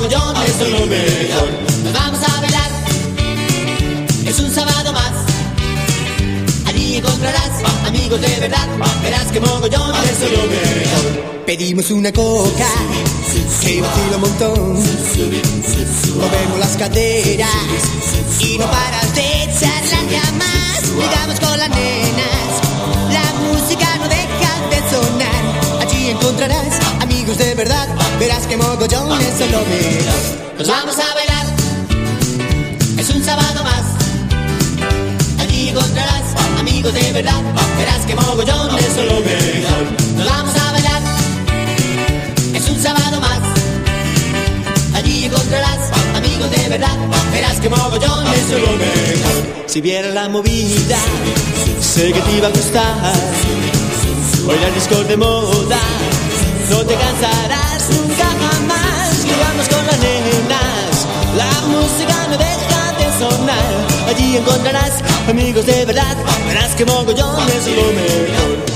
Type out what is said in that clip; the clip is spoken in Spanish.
mogollón, eso es lo mejor. Nos vamos a bailar, es un sábado más. Allí encontrarás amigos de verdad, verás que mogollón, eso es lo mejor. Pedimos una coca, que vacila un montón. Movemos las caderas y no paras de charlar jamás. Llegamos con las nenas, la música no deja de sonar. Allí encontrarás amigos de verdad, verás que mogollón, eso es lo mejor. Nos vamos a bailar, es un sábado más. Allí encontrarás amigos de verdad, verás que mogollón, eso es lo mejor. Nos vamos a bailar, es un sábado más. Allí encontrarás amigos de verdad, verás que mogollón, eso es lo mejor. Si vieras la movida, sé que te iba a gustar. Hoy la disco de moda, no te cansarás nunca jamás. Jugamos con las nenas, la música no deja de sonar. Allí encontrarás amigos de verdad, verás que mogollón, eso es lo mejor.